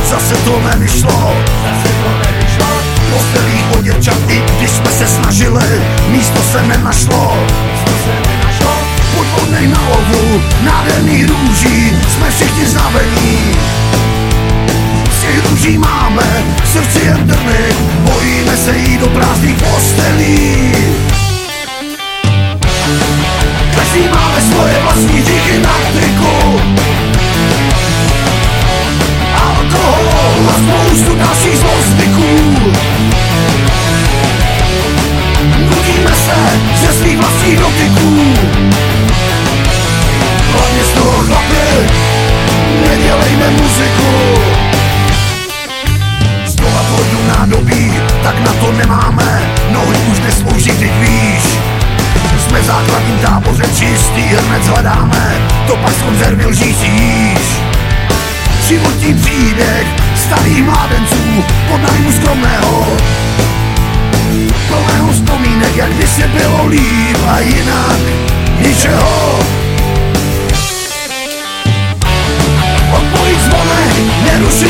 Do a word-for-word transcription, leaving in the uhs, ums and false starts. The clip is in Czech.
Zase to nevyšlo, zase to nevyšlo. Postelích od děvčat, i když jsme se snažili, místo se nenašlo, místo se nenašlo. Podvodnej na lovu, nádherných růží, jsme všichni znavení. Z těch růží máme v srdci jen trny, bojíme se jít do prázdných postelí. Každý máme svoje vlastní díky na triku, alkohol a spoustu dalších zlostyků. Nutíme se ze svých vlastních dotyků. Hlavně z toho chlapi, nedělejme muziku. Stovat hodinu nádobí, tak na to nemáme, nohy už neslouží, teď víš. Jsme v základním táboře čistý, hned zhledáme, to pak z konzervy lžící jíš. Životní příběh starých mládenců pod nájmu skromného, plného vzpomínek, jak když se bylo líp a jinak ničeho. Odpojit zvonek, nerušit